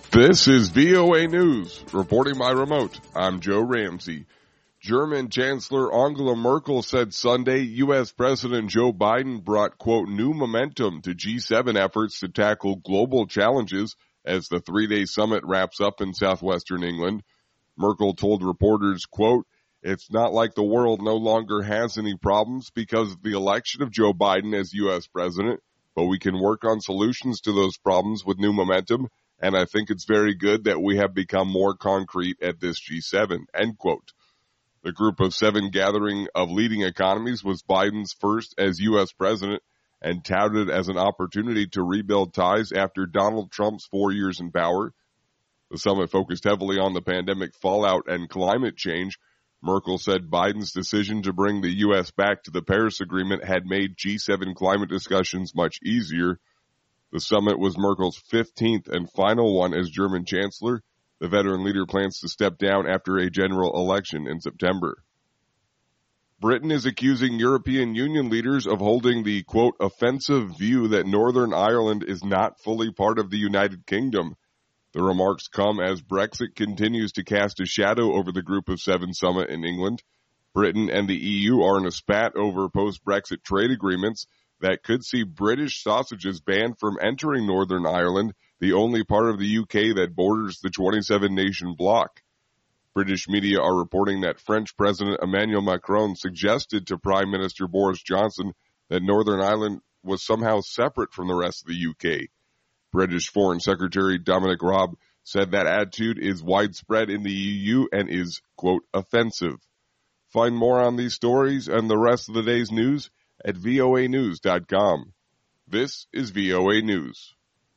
This is VOA News, reporting by remote. I'm Joe Ramsey. German Chancellor Angela Merkel said Sunday U.S. President Joe Biden brought, quote, new momentum to G7 efforts to tackle global challenges as the three-day summit wraps up in southwestern England. Merkel told reporters, quote, it's not like the world no longer has any problems because of the election of Joe Biden as U.S. president, but we can work on solutions to those problems with new momentum, and I think it's very good that we have become more concrete at this G7, end quote. The Group of Seven gathering of leading economies was Biden's first as U.S. president and touted as an opportunity to rebuild ties after Donald Trump's 4 years in power. The summit focused heavily on the pandemic fallout and climate change. Merkel said Biden's decision to bring the U.S. back to the Paris Agreement had made G7 climate discussions much easier. The summit was Merkel's 15th and final one as German chancellor. The veteran leader plans to step down after a general election in September. Britain is accusing European Union leaders of holding the, quote, offensive view that Northern Ireland is not fully part of the United Kingdom. The remarks come as Brexit continues to cast a shadow over the Group of Seven summit in England. Britain and the EU are in a spat over post-Brexit trade agreements that could see British sausages banned from entering Northern Ireland, the only part of the UK that borders the 27-nation bloc. British media are reporting that French President Emmanuel Macron suggested to Prime Minister Boris Johnson that Northern Ireland was somehow separate from the rest of the UK. British Foreign Secretary Dominic Raab said that attitude is widespread in the EU and is, quote, offensive. Find more on these stories and the rest of the day's news at voanews.com. This is VOA News.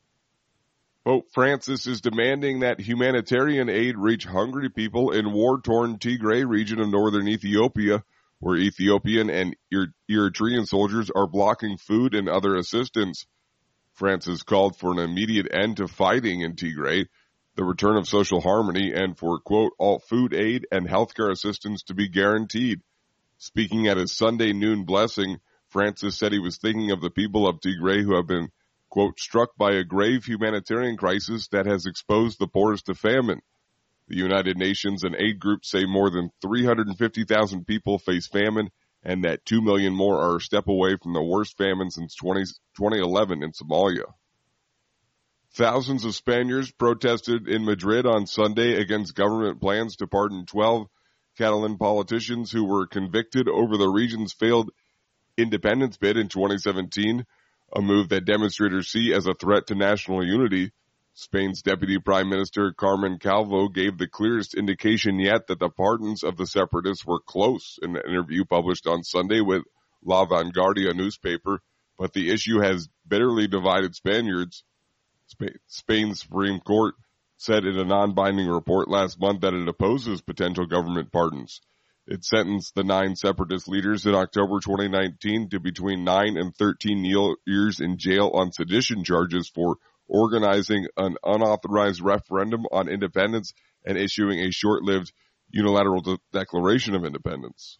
Pope Francis is demanding that humanitarian aid reach hungry people in war-torn Tigray region of northern Ethiopia, where Ethiopian and Eritrean soldiers are blocking food and other assistance. Francis called for an immediate end to fighting in Tigray, the return of social harmony, and for, quote, all food aid and healthcare assistance to be guaranteed. Speaking at his Sunday noon blessing, Francis said he was thinking of the people of Tigray who have been, quote, struck by a grave humanitarian crisis that has exposed the poorest to famine. The United Nations and aid groups say more than 350,000 people face famine and that 2 million more are a step away from the worst famine since 2011 in Somalia. Thousands of Spaniards protested in Madrid on Sunday against government plans to pardon 12 Catalan politicians who were convicted over the region's failed independence bid in 2017, a move that demonstrators see as a threat to national unity. Spain's Deputy Prime Minister Carmen Calvo gave the clearest indication yet that the pardons of the separatists were close in an interview published on Sunday with La Vanguardia newspaper, but the issue has bitterly divided Spaniards. Spain's Supreme Court said in a non-binding report last month that it opposes potential government pardons. It sentenced the 9 separatist leaders in October 2019 to between 9 and 13 years in jail on sedition charges for organizing an unauthorized referendum on independence and issuing a short-lived unilateral declaration of independence.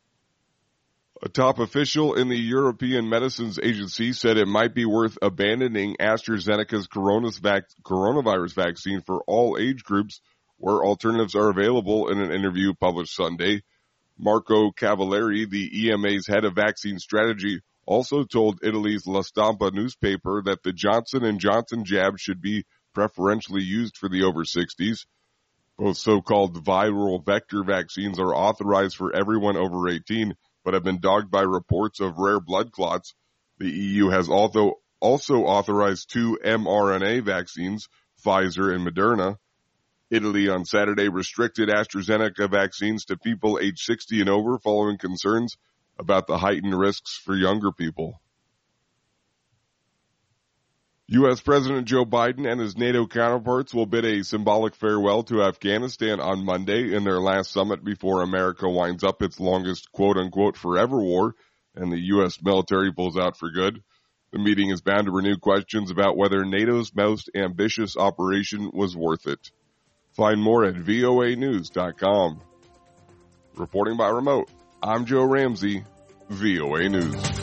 A top official in the European Medicines Agency said it might be worth abandoning AstraZeneca's coronavirus vaccine for all age groups where alternatives are available in an interview published Sunday. Marco Cavalieri, the EMA's head of vaccine strategy, also told Italy's La Stampa newspaper that the Johnson & Johnson jab should be preferentially used for the over 60s. Both so-called viral vector vaccines are authorized for everyone over 18, but have been dogged by reports of rare blood clots. The EU has also authorized 2 mRNA vaccines, Pfizer and Moderna. Italy on Saturday restricted AstraZeneca vaccines to people age 60 and over following concerns about the heightened risks for younger people. U.S. President Joe Biden and his NATO counterparts will bid a symbolic farewell to Afghanistan on Monday in their last summit before America winds up its longest quote-unquote forever war and the U.S. military pulls out for good. The meeting is bound to renew questions about whether NATO's most ambitious operation was worth it. Find more at voanews.com. Reporting by remote, I'm Joe Ramsey, VOA News.